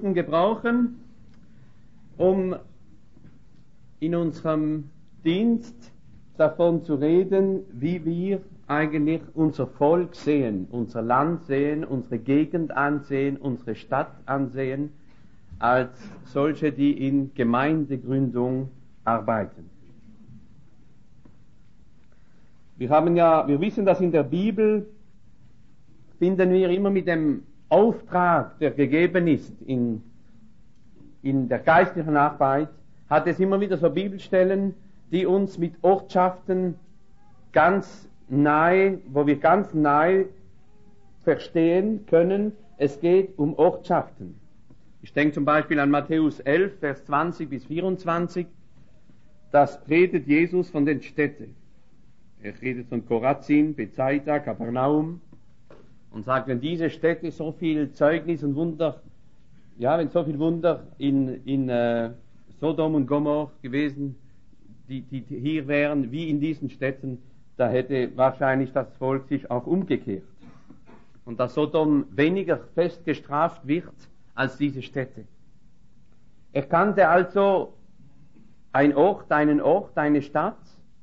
Minuten gebrauchen, um in unserem Dienst davon zu reden, wie wir eigentlich unser Volk sehen, unser Land sehen, unsere Gegend ansehen, unsere Stadt ansehen, als solche, die in Gemeindegründung arbeiten. Wir wissen, dass in der Bibel finden wir immer mit dem Auftrag, der gegeben ist in der geistlichen Arbeit, hat es immer wieder so Bibelstellen, die uns mit Ortschaften wo wir ganz nahe verstehen können, es geht um Ortschaften. Ich denke zum Beispiel an Matthäus 11, Vers 20 bis 24, das redet Jesus von den Städten. Er redet von Chorazin, Bethsaida, Kapernaum und sagt, wenn diese Städte so viel Zeugnis und Wunder, wenn so viel Wunder in Sodom und Gomorrah gewesen, die hier wären, wie in diesen Städten, da hätte wahrscheinlich das Volk sich auch umgekehrt. Und dass Sodom weniger fest gestraft wird als diese Städte. Er kannte also einen Ort, eine Stadt.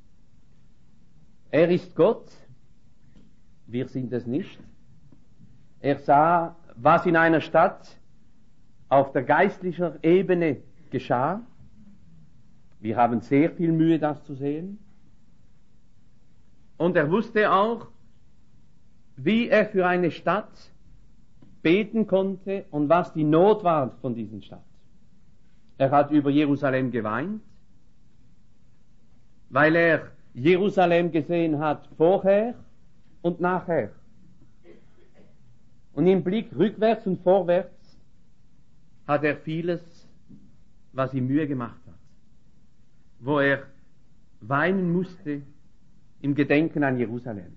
Er ist Gott, wir sind es nicht. Er sah, was in einer Stadt auf der geistlichen Ebene geschah. Wir haben sehr viel Mühe, das zu sehen. Und er wusste auch, wie er für eine Stadt beten konnte und was die Not war von dieser Stadt. Er hat über Jerusalem geweint, weil er Jerusalem gesehen hat vorher und nachher. Und im Blick rückwärts und vorwärts hat er vieles, was ihm Mühe gemacht hat, wo er weinen musste im Gedenken an Jerusalem.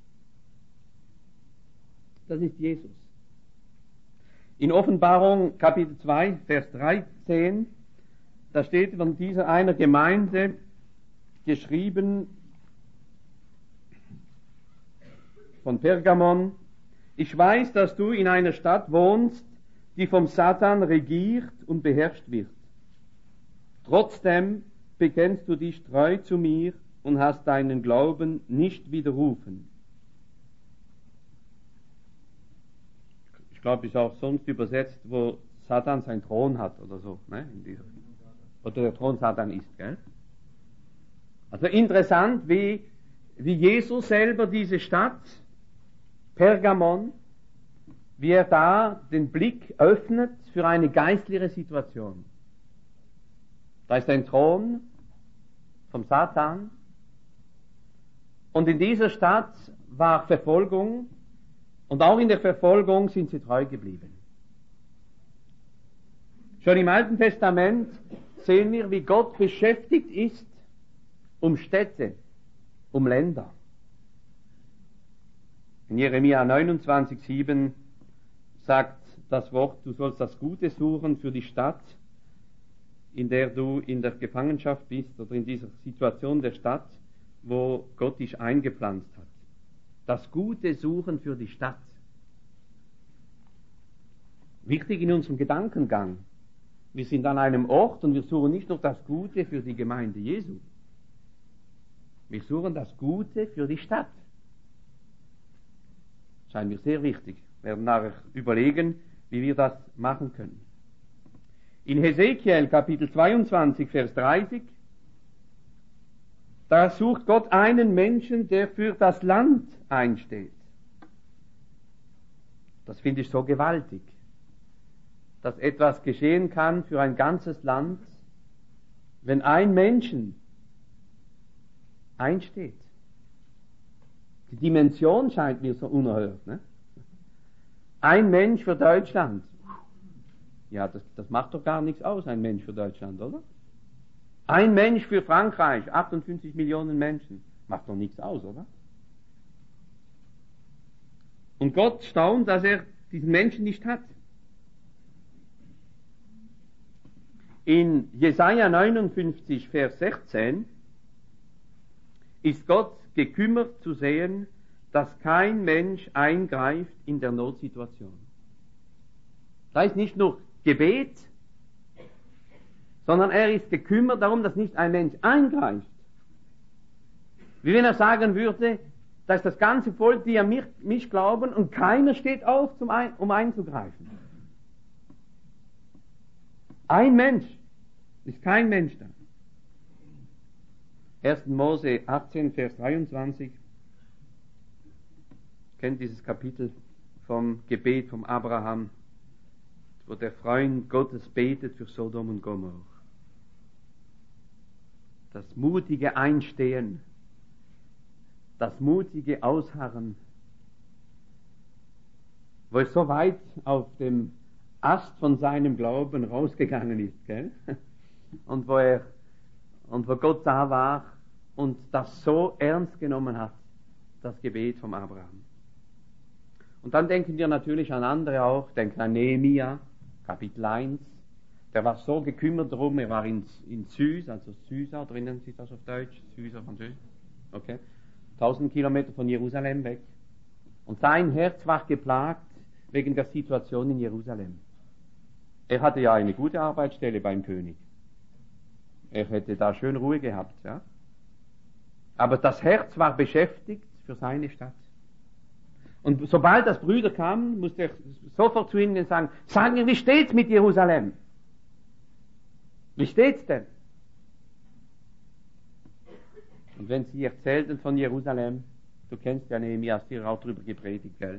Das ist Jesus. In Offenbarung Kapitel 2, Vers 13, da steht von dieser einer Gemeinde geschrieben, von Pergamon: Ich weiß, dass du in einer Stadt wohnst, die vom Satan regiert und beherrscht wird. Trotzdem bekennst du dich treu zu mir und hast deinen Glauben nicht widerrufen. Ich glaube, ist auch sonst übersetzt, wo Satan seinen Thron hat oder so, ne? Oder der Thron Satan ist, gell? Also interessant, wie Jesus selber diese Stadt, Pergamon, wie er da den Blick öffnet für eine geistliche Situation. Da ist ein Thron vom Satan und in dieser Stadt war Verfolgung und auch in der Verfolgung sind sie treu geblieben. Schon im Alten Testament sehen wir, wie Gott beschäftigt ist um Städte, um Länder. In Jeremia 29,7 sagt das Wort, du sollst das Gute suchen für die Stadt, in der du in der Gefangenschaft bist oder in dieser Situation der Stadt, wo Gott dich eingepflanzt hat. Das Gute suchen für die Stadt. Wichtig in unserem Gedankengang. Wir sind an einem Ort und wir suchen nicht nur das Gute für die Gemeinde Jesu. Wir suchen das Gute für die Stadt. Scheint mir sehr wichtig. Wir werden nachher überlegen, wie wir das machen können. In Hesekiel Kapitel 22, Vers 30, da sucht Gott einen Menschen, der für das Land einsteht. Das finde ich so gewaltig, dass etwas geschehen kann für ein ganzes Land, wenn ein Menschen einsteht. Die Dimension scheint mir so unerhört. Ne? Ein Mensch für Deutschland. Ja, das macht doch gar nichts aus, ein Mensch für Deutschland, oder? Ein Mensch für Frankreich, 58 Millionen Menschen. Macht doch nichts aus, oder? Und Gott staunt, dass er diesen Menschen nicht hat. In Jesaja 59, Vers 16 ist Gott gekümmert zu sehen, dass kein Mensch eingreift in der Notsituation. Da ist nicht nur Gebet, sondern er ist gekümmert darum, dass nicht ein Mensch eingreift. Wie wenn er sagen würde, da ist das ganze Volk, die an mich glauben, und keiner steht auf, um einzugreifen. Ein Mensch, ist kein Mensch da. 1. Mose 18, Vers 23, kennt dieses Kapitel vom Gebet vom Abraham, wo der Freund Gottes betet für Sodom und Gomorrah. Das mutige Einstehen, das mutige Ausharren, wo es so weit auf dem Ast von seinem Glauben rausgegangen ist, gell? Und wo Gott da war und das so ernst genommen hat, das Gebet vom Abraham. Und dann denken wir natürlich an andere auch, denken an Nehemia, Kapitel 1, der war so gekümmert darum, er war in Sys, also Susa, oder wie nennt sich das auf Deutsch? Susa, Französisch? Okay. 1000 Kilometer von Jerusalem weg. Und sein Herz war geplagt wegen der Situation in Jerusalem. Er hatte ja eine gute Arbeitsstelle beim König. Er hätte da schön Ruhe gehabt, ja. Aber das Herz war beschäftigt für seine Stadt. Und sobald das Brüder kamen, musste er sofort zu ihnen sagen, sagen wir, wie steht's mit Jerusalem? Wie steht's denn? Und wenn sie erzählten von Jerusalem, du kennst ja Nehemia, hast dir auch drüber gepredigt, gell?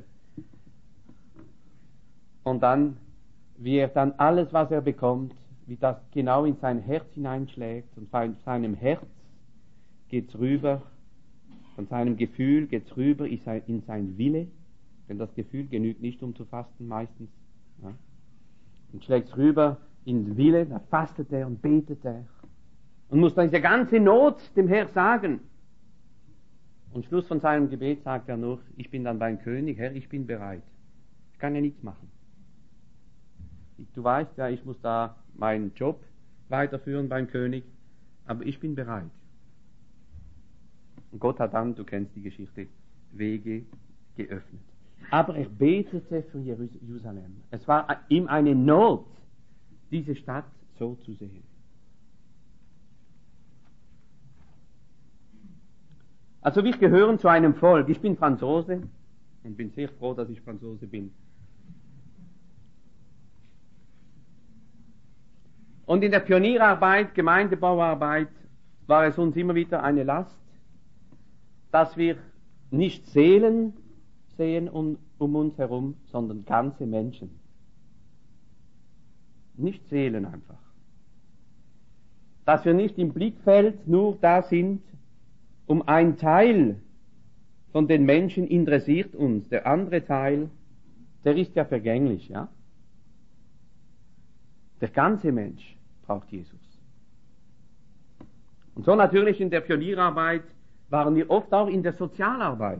Und dann, wie er dann alles, was er bekommt, wie das genau in sein Herz hineinschlägt, und von seinem Herz geht's rüber, von seinem Gefühl geht's rüber in sein Wille, denn das Gefühl genügt nicht, um zu fasten meistens, ja? Und schlägt's rüber in den Wille, da fastet er und betet er und muss dann diese ganze Not dem Herr sagen. Und Schluss von seinem Gebet sagt er noch, ich bin dann beim König, Herr, ich bin bereit. Ich kann ja nichts machen. Du weißt ja, ich muss da meinen Job weiterführen beim König, aber ich bin bereit. Und Gott hat dann, du kennst die Geschichte, Wege geöffnet. Aber er betete für Jerusalem. Es war ihm eine Not, diese Stadt so zu sehen. Also wir gehören zu einem Volk. Ich bin Franzose und bin sehr froh, dass ich Franzose bin. Und in der Pionierarbeit, Gemeindebauarbeit, war es uns immer wieder eine Last, dass wir nicht Seelen sehen um uns herum, sondern ganze Menschen. Nicht Seelen einfach. Dass wir nicht im Blickfeld nur da sind, um ein Teil von den Menschen interessiert uns. Der andere Teil, der ist ja vergänglich, ja. Der ganze Mensch braucht Jesus. Und so natürlich in der Pionierarbeit waren wir oft auch in der Sozialarbeit.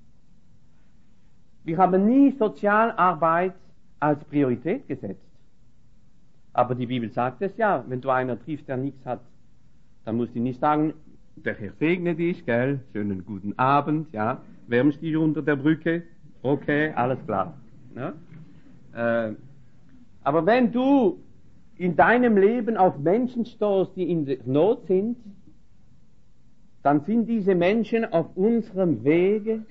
Wir haben nie Sozialarbeit als Priorität gesetzt. Aber die Bibel sagt es ja, wenn du einen triffst, der nichts hat, dann musst du nicht sagen, der Herr segne dich, gell, schönen guten Abend, ja, wärmst dich unter der Brücke, okay, alles klar. Ja? Aber wenn du in deinem Leben auf Menschen stoßt, die in Not sind, dann sind diese Menschen auf unserem Wege,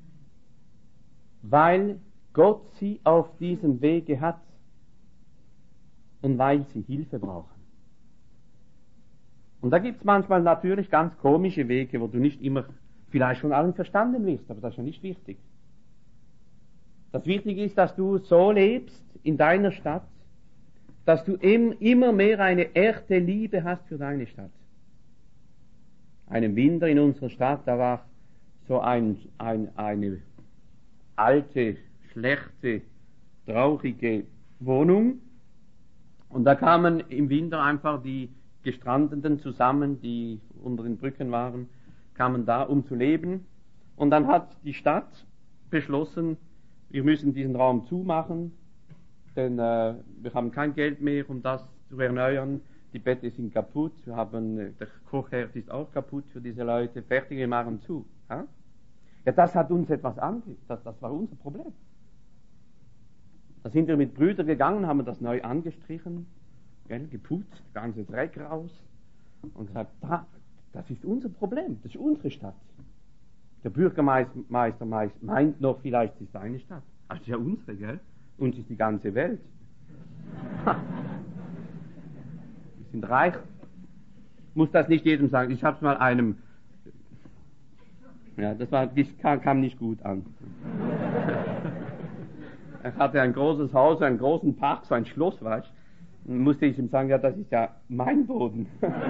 weil Gott sie auf diesem Wege hat und weil sie Hilfe brauchen. Und da gibt es manchmal natürlich ganz komische Wege, wo du nicht immer vielleicht von allen verstanden wirst, aber das ist ja nicht wichtig. Das Wichtige ist, dass du so lebst in deiner Stadt, dass du immer mehr eine echte Liebe hast für deine Stadt. Einem Winter in unserer Stadt, da war so eine alte, schlechte, traurige Wohnung, und da kamen im Winter einfach die Gestrandeten zusammen, die unter den Brücken waren, kamen da, um zu leben. Und dann hat die Stadt beschlossen, wir müssen diesen Raum zumachen, denn wir haben kein Geld mehr, um das zu erneuern. Die Betten sind kaputt, der Kochherd ist auch kaputt für diese Leute. Fertig, wir machen zu. Ja, das hat uns etwas angeht. Das war unser Problem. Da sind wir mit Brüdern gegangen, haben das neu angestrichen, gell, geputzt, ganze Dreck raus und gesagt, das ist unser Problem, das ist unsere Stadt. Der Bürgermeister meint noch, vielleicht ist es seine Stadt. Aber das ist ja unsere, gell? Uns ist die ganze Welt. Wir sind reich. Ich muss das nicht jedem sagen. Ich habe es mal einem, ja, das kam nicht gut an. Er hatte ein großes Haus, einen großen Park, so ein Schloss, weißt du. Dann musste ich ihm sagen, ja, das ist ja mein Boden.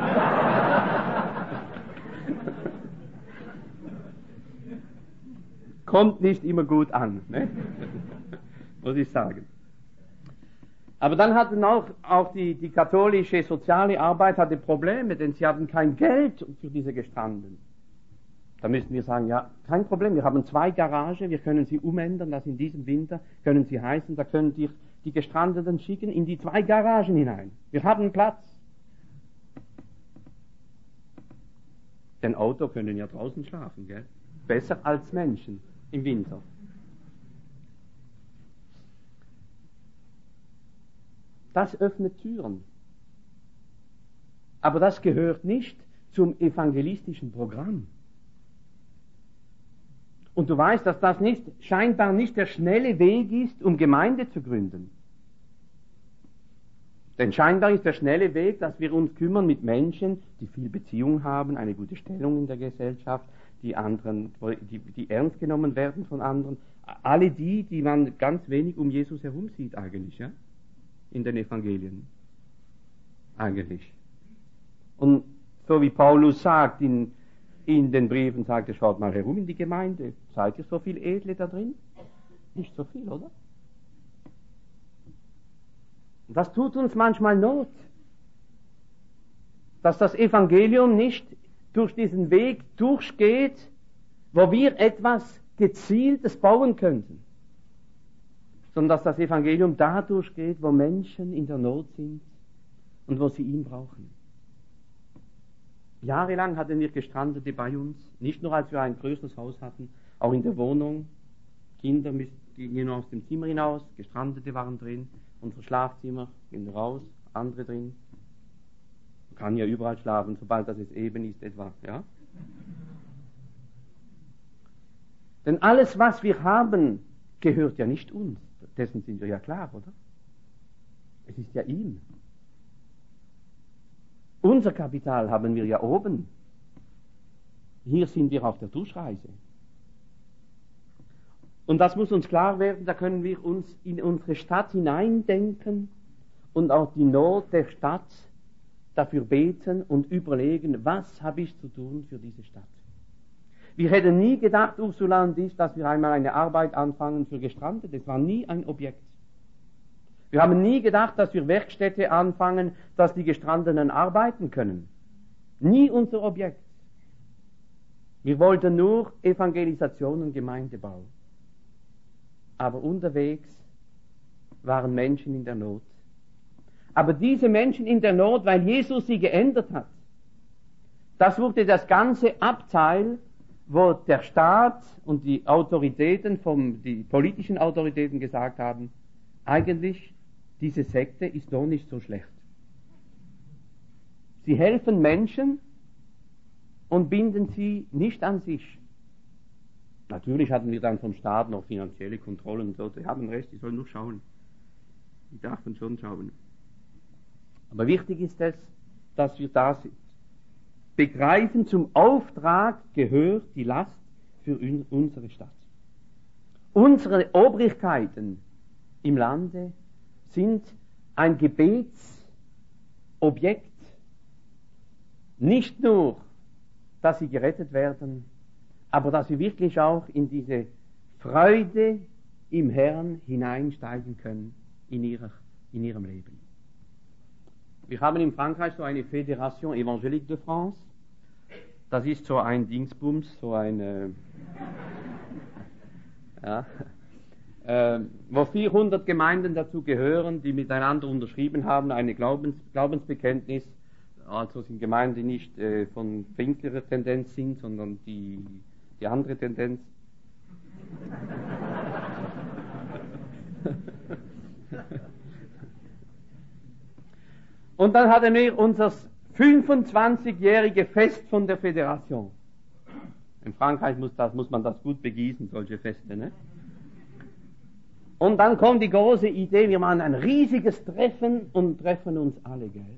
Kommt nicht immer gut an, ne? Muss ich sagen. Aber dann hatten auch die katholische soziale Arbeit hatte Probleme, denn sie hatten kein Geld für diese Gestrandeten. Da müssten wir sagen, ja, kein Problem, wir haben 2 Garagen, wir können sie umändern, dass in diesem Winter können sie heißen, da können die Gestrandeten schicken in die 2 Garagen hinein. Wir haben Platz. Denn Auto können ja draußen schlafen, gell? Besser als Menschen im Winter. Das öffnet Türen. Aber das gehört nicht zum evangelistischen Programm. Und du weißt, dass das scheinbar nicht der schnelle Weg ist, um Gemeinde zu gründen. Denn scheinbar ist der schnelle Weg, dass wir uns kümmern mit Menschen, die viel Beziehung haben, eine gute Stellung in der Gesellschaft, die ernst genommen werden von anderen. Alle die man ganz wenig um Jesus herum sieht eigentlich, ja? In den Evangelien. Eigentlich. Und so wie Paulus sagt in den Briefen, sagt er, schaut mal herum in die Gemeinde. Seid ihr so viel Edle da drin? Nicht so viel, oder? Und das tut uns manchmal Not, dass das Evangelium nicht durch diesen Weg durchgeht, wo wir etwas Gezieltes bauen könnten, sondern dass das Evangelium da durchgeht, wo Menschen in der Not sind und wo sie ihn brauchen. Jahrelang hatten wir Gestrandete bei uns, nicht nur als wir ein größeres Haus hatten, auch in der Wohnung. Kinder gingen aus dem Zimmer hinaus, Gestrandete waren drin, unser Schlafzimmer ging raus, andere drin. Man kann ja überall schlafen, sobald das es eben ist etwa, ja. Denn alles, was wir haben, gehört ja nicht uns. Dessen sind wir ja klar, oder? Es ist ja ihm. Unser Kapital haben wir ja oben. Hier sind wir auf der Durchreise. Und das muss uns klar werden, da können wir uns in unsere Stadt hineindenken und auch die Not der Stadt dafür beten und überlegen, was habe ich zu tun für diese Stadt. Wir hätten nie gedacht, Ursula und ich, dass wir einmal eine Arbeit anfangen für Gestrandete. Das war nie ein Objekt. Wir haben nie gedacht, dass wir Werkstätte anfangen, dass die Gestrandeten arbeiten können. Nie unser Objekt. Wir wollten nur Evangelisation und Gemeindebau. Aber unterwegs waren Menschen in der Not. Aber diese Menschen in der Not, weil Jesus sie geändert hat, das wurde das ganze Abteil, wo der Staat und die Autoritäten, die politischen Autoritäten gesagt haben, eigentlich, diese Sekte ist doch nicht so schlecht. Sie helfen Menschen und binden sie nicht an sich. Natürlich hatten wir dann vom Staat noch finanzielle Kontrollen und so, die haben recht, die sollen nur schauen. Die dürfen schon schauen. Aber wichtig ist es, dass wir da sind. Begreifen, zum Auftrag gehört die Last für unsere Stadt. Unsere Obrigkeiten im Lande sind ein Gebetsobjekt. Nicht nur, dass sie gerettet werden, aber dass sie wirklich auch in diese Freude im Herrn hineinsteigen können in ihrem Leben. Wir haben in Frankreich so eine Fédération Évangélique de France. Das ist so ein Dingsbums, so eine, wo 400 Gemeinden dazu gehören, die miteinander unterschrieben haben, eine Glaubensbekenntnis. Also sind Gemeinden, die nicht von finkerer Tendenz sind, sondern die andere Tendenz. Und dann hatten wir unser 25-jährige Fest von der Föderation. In Frankreich muss man das gut begießen, solche Feste, ne? Und dann kommt die große Idee, wir machen ein riesiges Treffen und treffen uns alle, gell?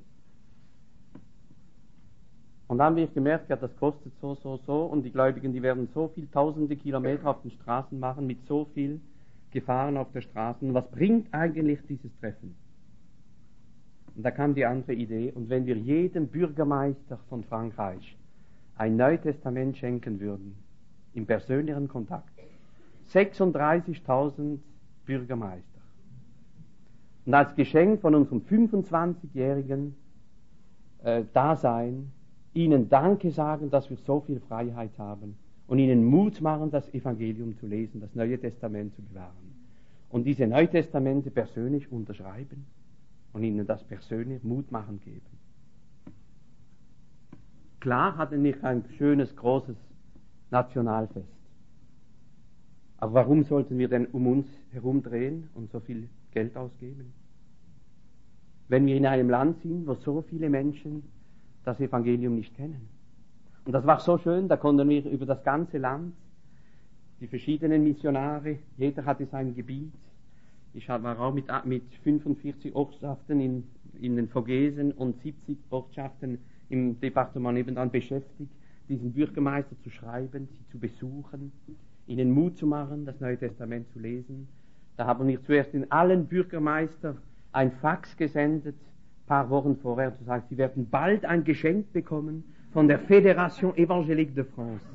Und dann haben wir gemerkt, ja, das kostet so, und die Gläubigen, die werden so viel tausende Kilometer auf den Straßen machen, mit so viel Gefahren auf der Straße. Und was bringt eigentlich dieses Treffen? Und da kam die andere Idee, und wenn wir jedem Bürgermeister von Frankreich ein Neutestament schenken würden, im persönlichen Kontakt, 36.000 Bürgermeister. Und als Geschenk von unserem 25-jährigen Dasein ihnen Danke sagen, dass wir so viel Freiheit haben und ihnen Mut machen, das Evangelium zu lesen, das Neue Testament zu bewahren. Und diese Neutestamente persönlich unterschreiben und ihnen das persönlich Mut machen geben. Klar hatten wir ein schönes, großes Nationalfest. Aber warum sollten wir denn um uns herumdrehen und so viel Geld ausgeben? Wenn wir in einem Land sind, wo so viele Menschen das Evangelium nicht kennen. Und das war so schön, da konnten wir über das ganze Land, die verschiedenen Missionare, jeder hatte sein Gebiet. Ich war auch mit 45 Ortschaften in den Vogesen und 70 Ortschaften im Departement nebenan beschäftigt, diesen Bürgermeister zu schreiben, sie zu besuchen, ihnen Mut zu machen, das Neue Testament zu lesen. Da haben wir zuerst in allen Bürgermeister ein Fax gesendet, ein paar Wochen vorher, zu sagen, sie werden bald ein Geschenk bekommen von der Fédération Évangélique de France.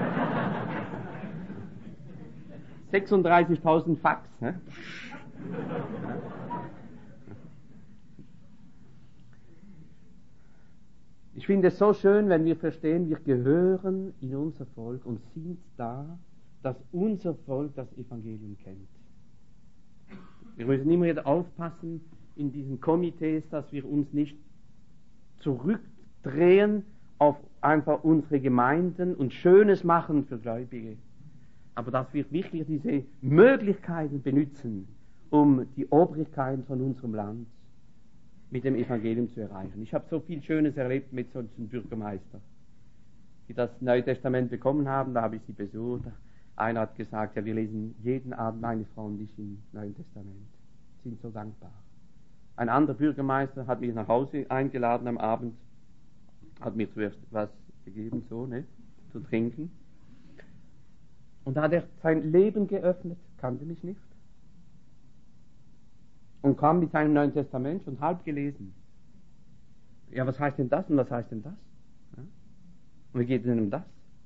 36.000 Fax. Ne? Ich finde es so schön, wenn wir verstehen, wir gehören in unser Volk und sind da, dass unser Volk das Evangelium kennt. Wir müssen immer wieder aufpassen in diesen Komitees, dass wir uns nicht zurückdrehen auf einfach unsere Gemeinden und Schönes machen für Gläubige. Aber dass wir wirklich diese Möglichkeiten benutzen, um die Obrigkeiten von unserem Land mit dem Evangelium zu erreichen. Ich habe so viel Schönes erlebt mit solchen Bürgermeistern, die das Neue Testament bekommen haben. Da habe ich sie besucht. Einer hat gesagt, ja, wir lesen jeden Abend, meine Frau und ich, im Neuen Testament. Sind so dankbar. Ein anderer Bürgermeister hat mich nach Hause eingeladen am Abend, hat mir zuerst was gegeben, so, ne, zu trinken. Und da hat er sein Leben geöffnet, kannte mich nicht. Und kam mit seinem Neuen Testament schon halb gelesen. Ja, was heißt denn das und was heißt denn das? Ja? Und wie geht es denn um das?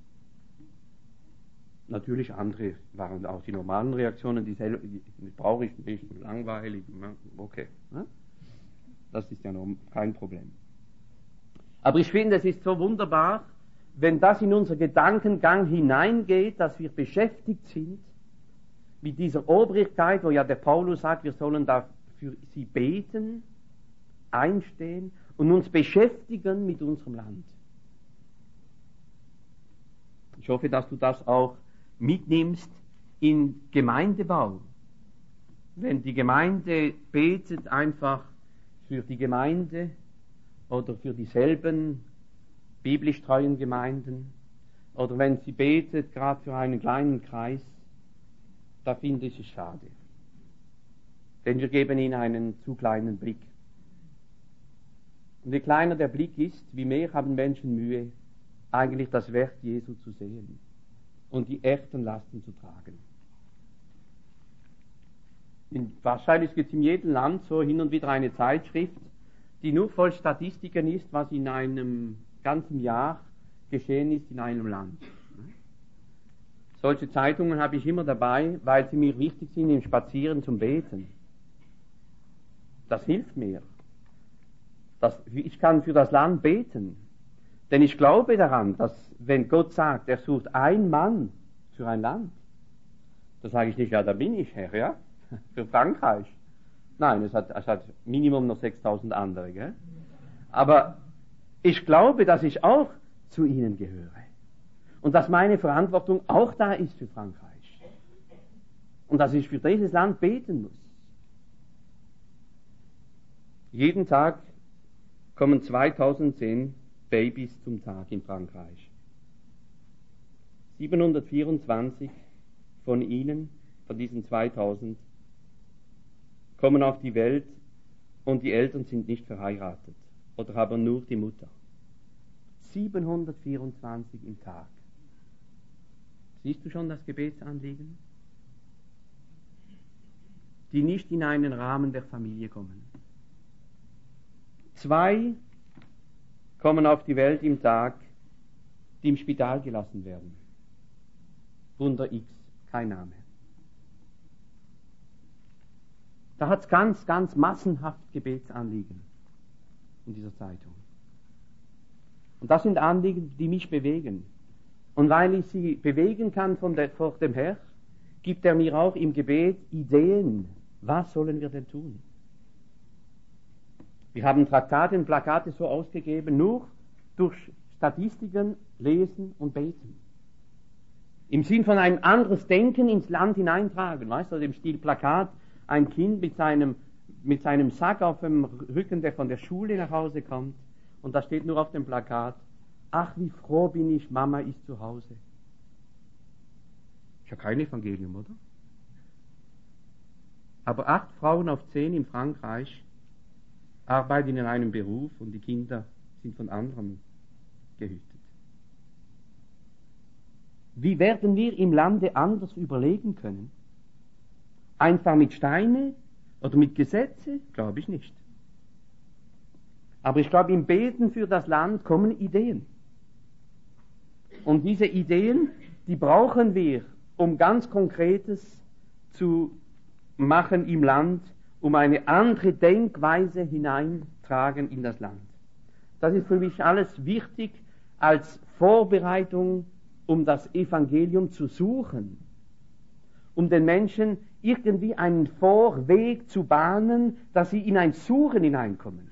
Natürlich andere waren auch die normalen Reaktionen, die brauche ich nicht, langweilig, okay. Ja? Das ist ja noch kein Problem. Aber ich finde, es ist so wunderbar, wenn das in unser Gedankengang hineingeht, dass wir beschäftigt sind mit dieser Obrigkeit, wo ja der Paulus sagt, wir sollen da für sie beten, einstehen und uns beschäftigen mit unserem Land. Ich hoffe, dass du das auch mitnimmst in Gemeindebau. Wenn die Gemeinde betet einfach für die Gemeinde oder für dieselben biblisch treuen Gemeinden oder wenn sie betet gerade für einen kleinen Kreis, da finde ich es schade. Denn wir geben ihnen einen zu kleinen Blick. Und je kleiner der Blick ist, wie mehr haben Menschen Mühe, eigentlich das Werk Jesu zu sehen und die echten Lasten zu tragen. Wahrscheinlich gibt es in jedem Land so hin und wieder eine Zeitschrift, die nur voll Statistiken ist, was in einem ganzen Jahr geschehen ist in einem Land. Solche Zeitungen habe ich immer dabei, weil sie mir wichtig sind im Spazieren zum Beten. Das hilft mir. Ich kann für das Land beten. Denn ich glaube daran, dass wenn Gott sagt, er sucht einen Mann für ein Land, da sage ich nicht, ja, da bin ich, Herr, ja, für Frankreich. Nein, es hat Minimum noch 6.000 andere, gell? Aber ich glaube, dass ich auch zu ihnen gehöre. Und dass meine Verantwortung auch da ist für Frankreich. Und dass ich für dieses Land beten muss. Jeden Tag kommen 2010 Babys zum Tag in Frankreich. 724 von ihnen, von diesen 2000, kommen auf die Welt und die Eltern sind nicht verheiratet oder haben nur die Mutter. 724 im Tag. Siehst du schon das Gebetsanliegen? Die nicht in einen Rahmen der Familie kommen. 2 kommen auf die Welt im Tag, die im Spital gelassen werden. Wunder X, kein Name. Da hat es ganz massenhaft Gebetsanliegen in dieser Zeitung. Und das sind Anliegen, die mich bewegen. Und weil ich sie bewegen kann vor dem Herrn, gibt er mir auch im Gebet Ideen. Was sollen wir denn tun? Wir haben Traktate und Plakate so ausgegeben, nur durch Statistiken lesen und beten. Im Sinn von ein anderes Denken ins Land hineintragen. Weißt du, im Stil Plakat, ein Kind mit seinem Sack auf dem Rücken, der von der Schule nach Hause kommt. Und da steht nur auf dem Plakat, ach, wie froh bin ich, Mama ist zu Hause. Ist ja kein Evangelium, oder? Aber 8 Frauen auf 10 in Frankreich arbeiten in einem Beruf und die Kinder sind von anderen gehütet. Wie werden wir im Lande anders überlegen können? Einfach mit Steine oder mit Gesetze? Glaube ich nicht. Aber ich glaube, im Beten für das Land kommen Ideen. Und diese Ideen, die brauchen wir, um ganz Konkretes zu machen im Land, um eine andere Denkweise hineintragen in das Land. Das ist für mich alles wichtig als Vorbereitung, um das Evangelium zu suchen, um den Menschen irgendwie einen Vorweg zu bahnen, dass sie in ein Suchen hineinkommen.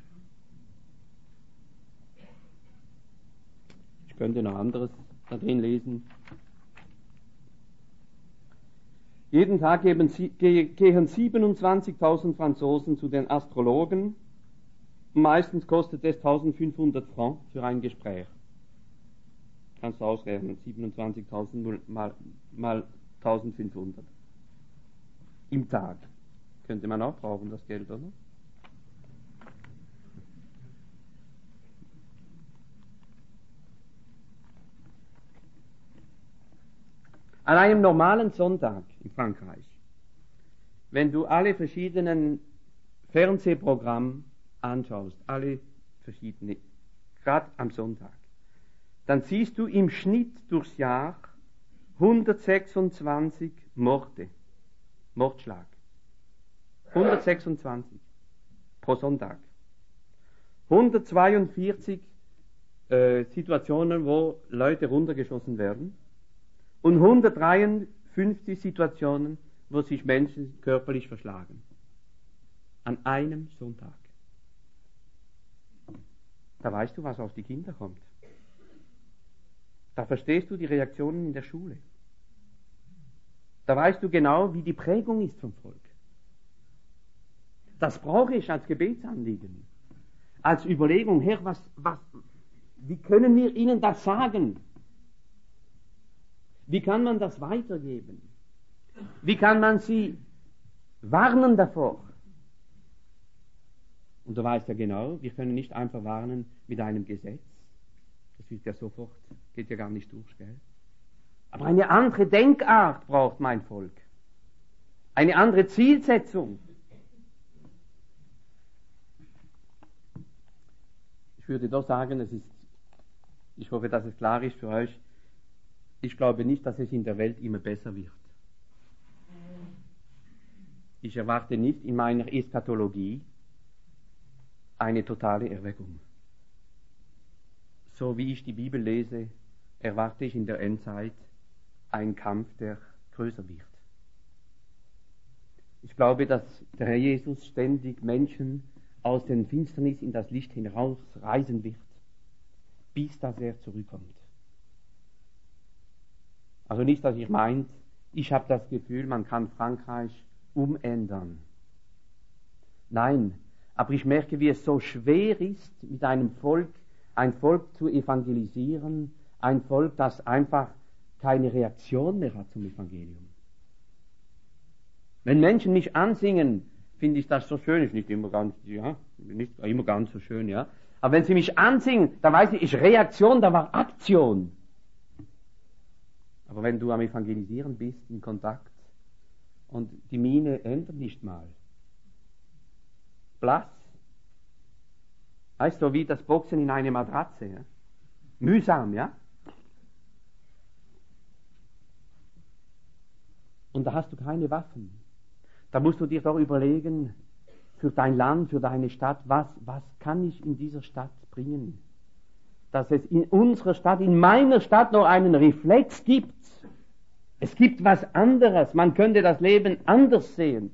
Ich könnte noch anderes da drin lesen. Jeden Tag gehen 27.000 Franzosen zu den Astrologen. Meistens kostet es 1.500 Francs für ein Gespräch. Kannst du ausrechnen, 27.000 mal 1.500. Im Tag. Könnte man auch brauchen, das Geld, oder? An einem normalen Sonntag in Frankreich, wenn du alle verschiedenen Fernsehprogramme anschaust, alle verschiedene, gerade am Sonntag, dann siehst du im Schnitt durchs Jahr 126 Morde, Mordschlag. 126 pro Sonntag. 142 Situationen, wo Leute runtergeschossen werden. Und 153 Situationen, wo sich Menschen körperlich verschlagen. An einem Sonntag. Da weißt du, was auf die Kinder kommt. Da verstehst du die Reaktionen in der Schule. Da weißt du genau, wie die Prägung ist vom Volk. Das brauche ich als Gebetsanliegen. Als Überlegung, Herr, wie können wir ihnen das sagen? Wie kann man das weitergeben? Wie kann man sie warnen davor? Und du weißt ja genau, wir können nicht einfach warnen mit einem Gesetz. Das wird ja sofort, geht ja gar nicht durch, gell? Aber eine andere Denkart braucht mein Volk. Eine andere Zielsetzung. Ich würde doch sagen, ich hoffe, dass es klar ist für euch, ich glaube nicht, dass es in der Welt immer besser wird. Ich erwarte nicht in meiner Eschatologie eine totale Erweckung. So wie ich die Bibel lese, erwarte ich in der Endzeit einen Kampf, der größer wird. Ich glaube, dass der Herr Jesus ständig Menschen aus den Finsternis in das Licht hinausreißen wird, bis dass er zurückkommt. Also nicht, dass ich meint, ich habe das Gefühl, man kann Frankreich umändern. Nein, Aber ich merke, wie es so schwer ist, mit einem Volk, ein Volk zu evangelisieren, ein Volk, das einfach keine Reaktion mehr hat zum Evangelium. Wenn Menschen mich ansingen, finde ich das so schön, ist nicht immer ganz, ja, nicht immer ganz so schön, ja. Aber wenn sie mich ansingen, dann weiß ich, ist Reaktion, da war Aktion. Aber wenn du am Evangelisieren bist, in Kontakt, und die Miene ändert nicht mal. Blass. Heißt so wie das Boxen in eine Matratze, ja. Mühsam, ja. Und da hast du keine Waffen. Da musst du dir doch überlegen, für dein Land, für deine Stadt, was kann ich in dieser Stadt bringen? Dass es in unserer Stadt, in meiner Stadt noch einen Reflex gibt. Es gibt was anderes. Man könnte das Leben anders sehen.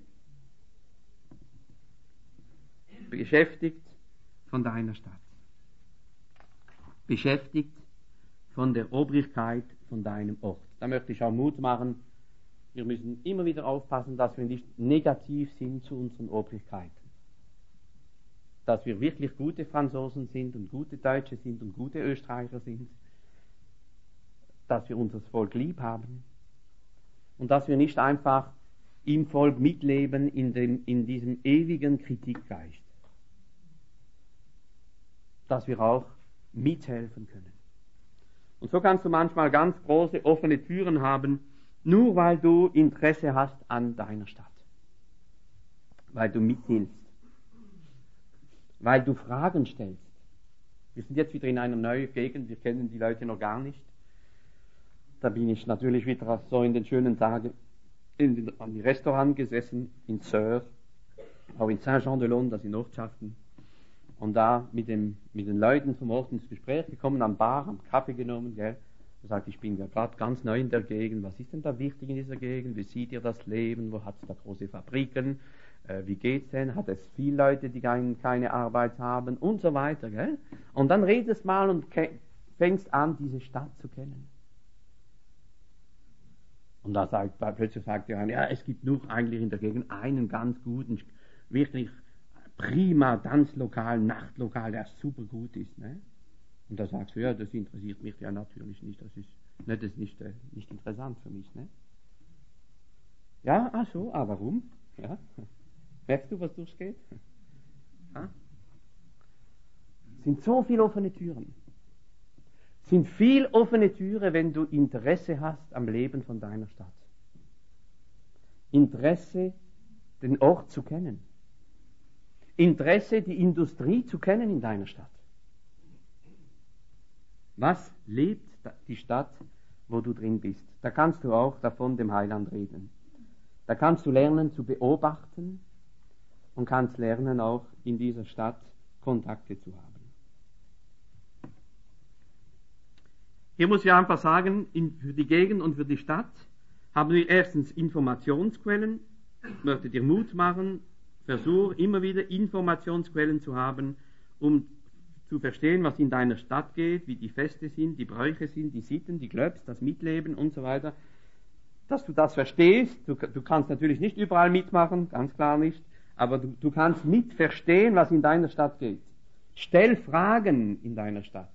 Beschäftigt von deiner Stadt. Beschäftigt von der Obrigkeit von deinem Ort. Da möchte ich auch Mut machen. Wir müssen immer wieder aufpassen, dass wir nicht negativ sind zu unseren Obrigkeiten. Dass wir wirklich gute Franzosen sind und gute Deutsche sind und gute Österreicher sind. Dass wir unser Volk lieb haben. Und dass wir nicht einfach im Volk mitleben in diesem ewigen Kritikgeist. Dass wir auch mithelfen können. Und so kannst du manchmal ganz große offene Türen haben, nur weil du Interesse hast an deiner Stadt. Weil du mithilfst. Weil du Fragen stellst. Wir sind jetzt wieder in einer neuen Gegend, wir kennen die Leute noch gar nicht. Da bin ich natürlich wieder so in den schönen Tagen an die Restaurant gesessen, in Sœur, auch in Saint-Jean-de-Lons, das sind Ortschaften. Und da mit den Leuten vom Ort ins Gespräch gekommen, am Bar, am Kaffee genommen, gell. Er sagt, ich bin ja gerade ganz neu in der Gegend, was ist denn da wichtig in dieser Gegend, wie sieht ihr das Leben, wo hat es da große Fabriken, wie geht's denn, hat es viele Leute, die keine Arbeit haben und so weiter, gell. Und dann redest mal und fängst an, diese Stadt zu kennen. Und da plötzlich sagt er, ja, es gibt nur eigentlich in der Gegend einen ganz guten, wirklich prima Tanzlokal, Nachtlokal, der super gut ist, ne? Und da sagst du, ja, das interessiert mich ja natürlich nicht, das ist nicht interessant für mich, ne? Ja, ach so, warum? Ja. Merkst du, was durchgeht? Ja? Es sind so viele offene Türen. Es sind viel offene Türen, wenn du Interesse hast am Leben von deiner Stadt. Interesse, den Ort zu kennen. Interesse, die Industrie zu kennen in deiner Stadt. Was lebt die Stadt, wo du drin bist? Da kannst du auch davon dem Heiland reden. Da kannst du lernen zu beobachten und kannst lernen auch in dieser Stadt Kontakte zu haben. Hier muss ich einfach sagen, für die Gegend und für die Stadt haben wir erstens Informationsquellen. Ich möchte dir Mut machen, versuch immer wieder Informationsquellen zu haben, um zu verstehen, was in deiner Stadt geht, wie die Feste sind, die Bräuche sind, die Sitten, die Clubs, das Mitleben und so weiter. Dass du das verstehst, du kannst natürlich nicht überall mitmachen, ganz klar nicht, aber du kannst mitverstehen, was in deiner Stadt geht. Stell Fragen in deiner Stadt.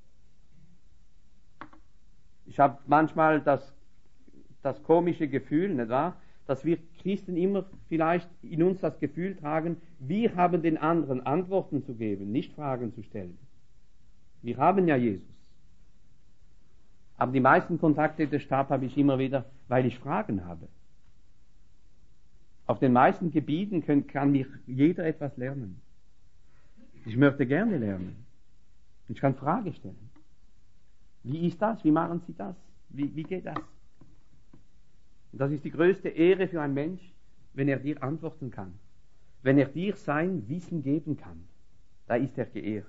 Ich habe manchmal das komische Gefühl, nicht wahr, dass wir Christen immer vielleicht in uns das Gefühl tragen, wir haben den anderen Antworten zu geben, nicht Fragen zu stellen. Wir haben ja Jesus. Aber die meisten Kontakte der Stadt habe ich immer wieder, weil ich Fragen habe. Auf den meisten Gebieten kann mir jeder etwas lernen. Ich möchte gerne lernen. Ich kann Fragen stellen. Wie ist das? Wie machen Sie das? Wie geht das? Und das ist die größte Ehre für einen Mensch, wenn er dir antworten kann. Wenn er dir sein Wissen geben kann. Da ist er geehrt.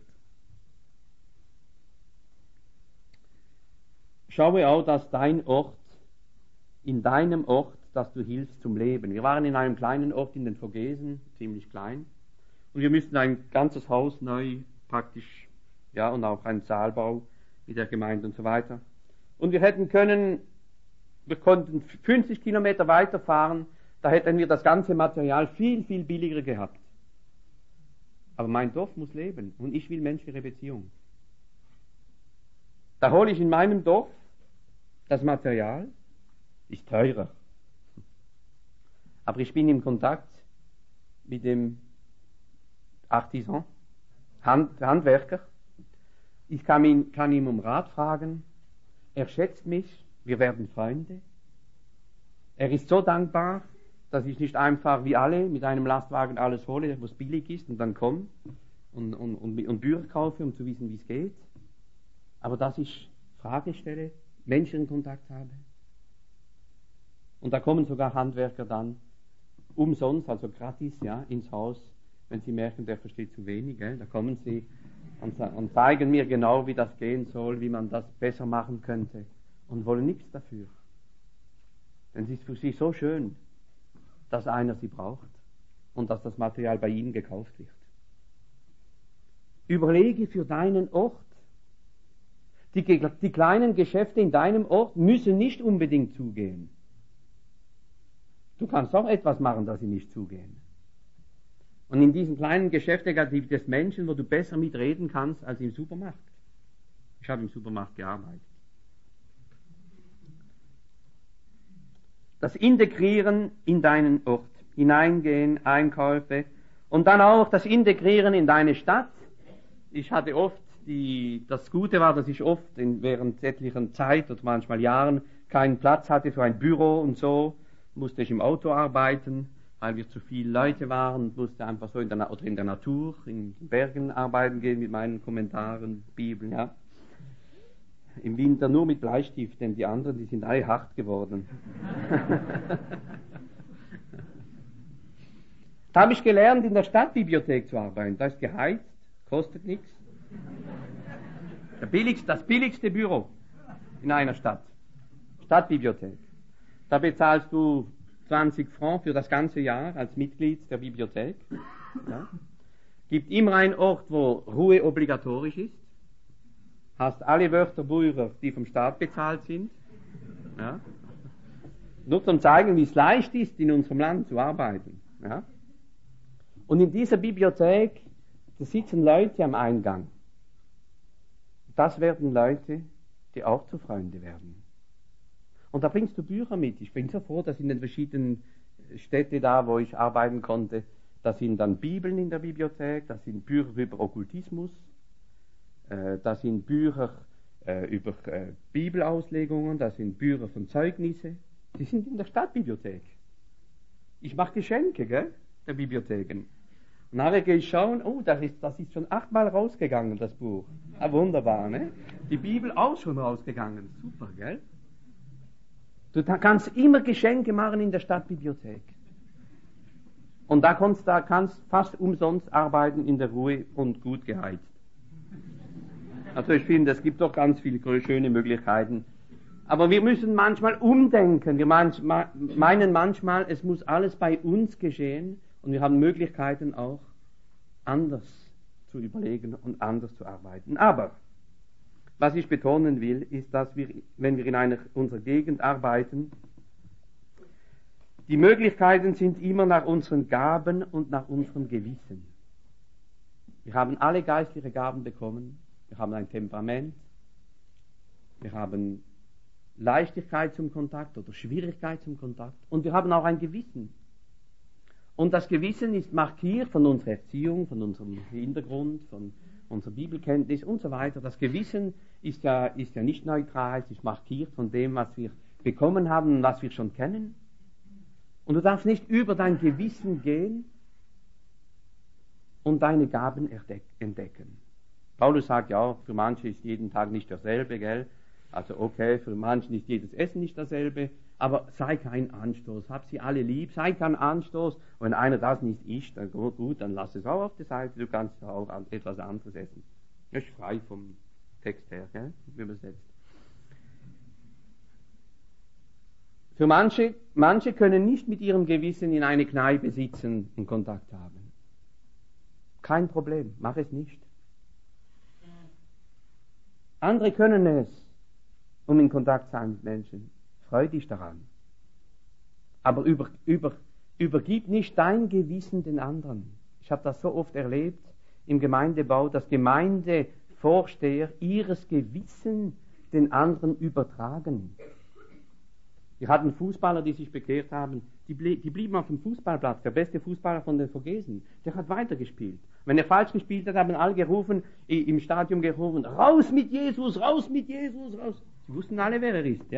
Schaue auch, dass dein Ort, in deinem Ort, dass du hilfst zum Leben. Wir waren in einem kleinen Ort in den Vogesen, ziemlich klein. Und wir müssten ein ganzes Haus neu praktisch, ja, und auch einen Saalbau mit der Gemeinde und so weiter. Und wir konnten 50 Kilometer weiterfahren, da hätten wir das ganze Material viel, viel billiger gehabt. Aber mein Dorf muss leben und ich will menschliche Beziehung. Da hole ich in meinem Dorf das Material, ist teurer. Aber ich bin im Kontakt mit dem Artisan, Handwerker. Ich kann ihn um Rat fragen. Er schätzt mich, wir werden Freunde. Er ist so dankbar, dass ich nicht einfach wie alle mit einem Lastwagen alles hole, was billig ist und dann komme und Bücher kaufe, um zu wissen, wie es geht. Aber dass ich Frage stelle, Menschenkontakt habe. Und da kommen sogar Handwerker dann umsonst, also gratis, ja, ins Haus, wenn sie merken, der versteht zu wenig. Gell? Da kommen sie und zeigen mir genau, wie das gehen soll, wie man das besser machen könnte und wollen nichts dafür. Denn es ist für sie so schön, dass einer sie braucht und dass das Material bei ihnen gekauft wird. Überlege für deinen Ort. Die kleinen Geschäfte in deinem Ort müssen nicht unbedingt zugehen. Du kannst auch etwas machen, dass sie nicht zugehen. Und in diesen kleinen Geschäften gibt es Menschen, wo du besser mitreden kannst als im Supermarkt. Ich habe im Supermarkt gearbeitet. Das Integrieren in deinen Ort, hineingehen, Einkäufe und dann auch das Integrieren in deine Stadt. Ich hatte oft das Gute war, dass ich oft während etlicher Zeit oder manchmal Jahren keinen Platz hatte für ein Büro und so, musste ich im Auto arbeiten, weil wir zu viele Leute waren, musste einfach so in der Natur, in den Bergen arbeiten gehen mit meinen Kommentaren, Bibeln, ja. Im Winter nur mit Bleistift, denn die anderen, die sind alle hart geworden. Da habe ich gelernt, in der Stadtbibliothek zu arbeiten. Da ist geheizt, kostet nichts. Das billigste Büro in einer Stadt. Stadtbibliothek. Da bezahlst du 20 Francs für das ganze Jahr als Mitglied der Bibliothek. Ja. Gibt immer einen Ort, wo Ruhe obligatorisch ist. Hast alle Wörterbücher, die vom Staat bezahlt sind. Ja. Nur zum zeigen, wie es leicht ist, in unserem Land zu arbeiten. Ja. Und in dieser Bibliothek, da sitzen Leute am Eingang. Das werden Leute, die auch zu Freunde werden. Und da bringst du Bücher mit. Ich bin so froh, dass in den verschiedenen Städten da, wo ich arbeiten konnte, da sind dann Bibeln in der Bibliothek, da sind Bücher über Okkultismus, da sind Bücher über Bibelauslegungen, da sind Bücher von Zeugnisse. Die sind in der Stadtbibliothek. Ich mache Geschenke, gell, der Bibliotheken. Und nachher gehe ich schauen, oh, das ist schon 8-mal rausgegangen, das Buch. Ah, wunderbar, ne? Die Bibel auch schon rausgegangen. Super, gell? Du kannst immer Geschenke machen in der Stadtbibliothek. Und da kannst fast umsonst arbeiten in der Ruhe und gut geheizt. Also ich finde, es gibt doch ganz viele schöne Möglichkeiten. Aber wir müssen manchmal umdenken. Wir meinen manchmal, es muss alles bei uns geschehen. Und wir haben Möglichkeiten auch, anders zu überlegen und anders zu arbeiten. Aber, was ich betonen will, ist, dass wir, wenn wir in unserer Gegend arbeiten, die Möglichkeiten sind immer nach unseren Gaben und nach unserem Gewissen. Wir haben alle geistliche Gaben bekommen. Wir haben ein Temperament. Wir haben Leichtigkeit zum Kontakt oder Schwierigkeit zum Kontakt. Und wir haben auch ein Gewissen. Und das Gewissen ist markiert von unserer Erziehung, von unserem Hintergrund, von unserer Bibelkenntnis und so weiter. Das Gewissen ist ja nicht neutral, es ist markiert von dem, was wir bekommen haben und was wir schon kennen. Und du darfst nicht über dein Gewissen gehen und deine Gaben entdecken. Paulus sagt ja auch, für manche ist jeden Tag nicht derselbe, gell? Also okay, für manche ist jedes Essen nicht dasselbe, aber sei kein Anstoß, hab sie alle lieb, sei kein Anstoß. Und wenn einer das nicht isst, dann gut, dann lass es auch auf der Seite, du kannst auch etwas anderes essen. Das ist frei vom Text her, gell? Übersetzt. Für manche können nicht mit ihrem Gewissen in eine Kneipe sitzen und Kontakt haben. Kein Problem, mach es nicht. Andere können es, um in Kontakt zu sein mit Menschen. Freu dich daran. Aber übergib nicht dein Gewissen den anderen. Ich habe das so oft erlebt. im Gemeindebau, dass Gemeindevorsteher ihres Gewissen den anderen übertragen. Wir hatten Fußballer, die sich bekehrt haben, die blieben auf dem Fußballplatz, der beste Fußballer von den Vogesen, der hat weitergespielt. Wenn er falsch gespielt hat, haben alle gerufen, im Stadion gerufen, raus mit Jesus, raus mit Jesus, raus. Sie wussten alle, wer er ist, ja?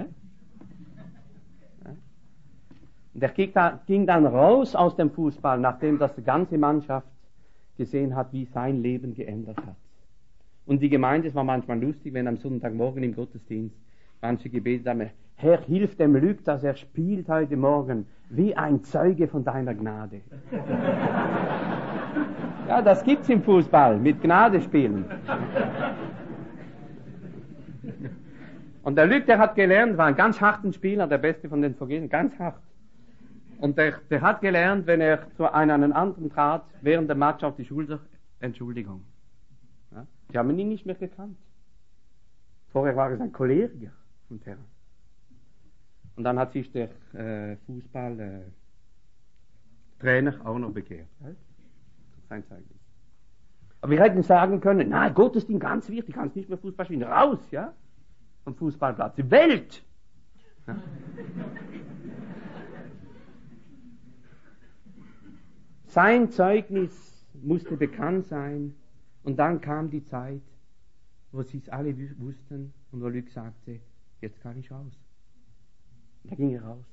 Und er ging dann raus aus dem Fußball, nachdem das die ganze Mannschaft gesehen hat, wie sein Leben geändert hat. Und die Gemeinde, es war manchmal lustig, wenn am Sonntagmorgen im Gottesdienst manche gebetet haben, Herr, hilf dem Lüg, dass er spielt heute Morgen wie ein Zeuge von deiner Gnade. Ja, das gibt's im Fußball, mit Gnade spielen. Und der Lüg, der hat gelernt, war ein ganz harten Spieler, der beste von den Vogesen, ganz hart. Und der hat gelernt, wenn er zu einem anderen trat, während der Match auf die Schulter, Entschuldigung. Ja, die haben ihn nicht mehr gekannt. Vorher war er ein Choleriker vom Terrain. Und dann hat sich der Fußballtrainer auch noch bekehrt. Right? Das ist sein Zeugnis. Aber wir hätten sagen können, nein, Gottesdienst ganz wichtig, kannst nicht mehr Fußball spielen. Raus, ja? Vom Fußballplatz. Die Welt! Ja? Sein Zeugnis musste bekannt sein. Und dann kam die Zeit, wo sie es alle wussten und wo Luc sagte, jetzt kann ich raus. Da ging er raus.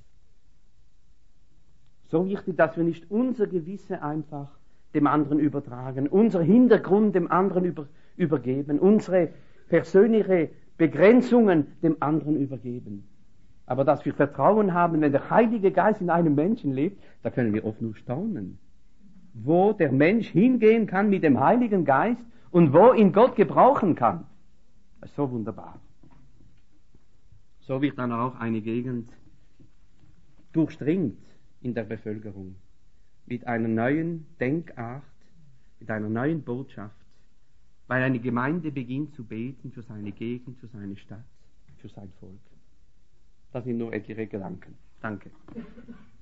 So wichtig, dass wir nicht unser Gewissen einfach dem anderen übertragen, unser Hintergrund dem anderen übergeben, unsere persönlichen Begrenzungen dem anderen übergeben. Aber dass wir Vertrauen haben, wenn der Heilige Geist in einem Menschen lebt, da können wir oft nur staunen. Wo der Mensch hingehen kann mit dem Heiligen Geist und wo ihn Gott gebrauchen kann. Das ist so wunderbar. So wird dann auch eine Gegend durchdringt in der Bevölkerung mit einer neuen Denkart, mit einer neuen Botschaft, weil eine Gemeinde beginnt zu beten für seine Gegend, für seine Stadt, für sein Volk. Das sind nur etliche Gedanken. Danke.